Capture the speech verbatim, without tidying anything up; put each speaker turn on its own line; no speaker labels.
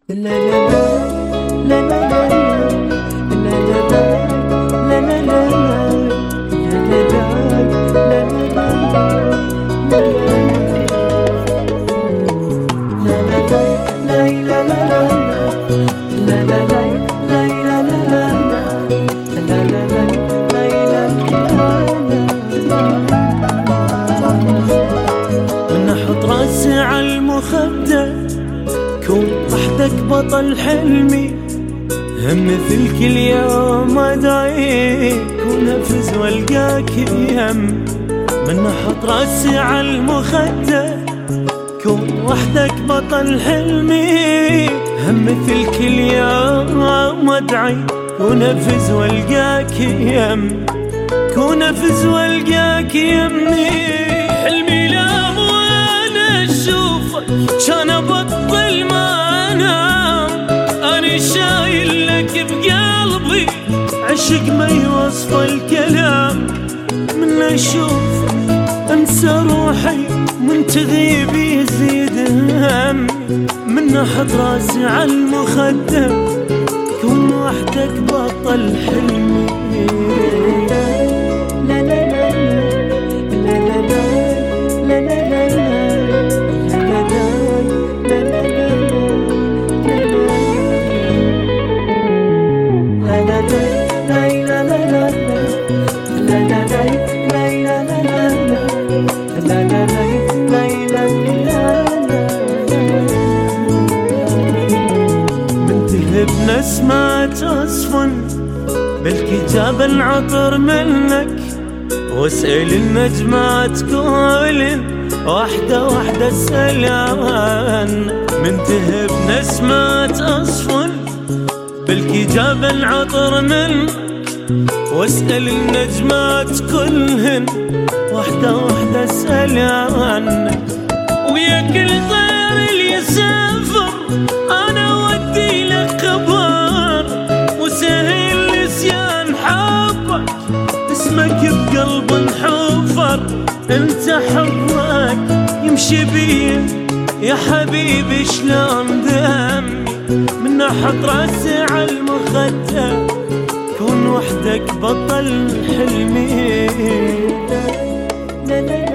كون وحدك بطل حلمي، هم مثلك اليوم ادعيك ونفذ والقاك يم. من احط راسي على المخدة كون وحدك بطل حلمي، هم مثلك اليوم ادعي ونفذ والقاك يم، ونفذ والقاك يمي. حلمي لام وانا اشوفك كان ابطل ما انام، انا شايل لك بقلبي عشق ما يوصف الكلام. من اشوفك انسى روحي من تغيب يزيد همي، من احط راسي على المخدة كون وحدك بطل حلمي. نسمات أصفن بالكتاب العطر منك، واسأل النجمات كلن واحدة واحدة اسأل عنك. من تهب نسمات أصفن بالكتاب العطر منك، واسأل النجمات كلهن واحدة واحدة اسأل عنك. ويا كل طير اللي يسافر أنا ودي لك خبر، وسهل نسيان حبك اسمك بقلب انحفر. انت حبك يمشي بي يا حبيبي شلون دمي، من احط راسي على المخدة كون وحدك بطل حلمي.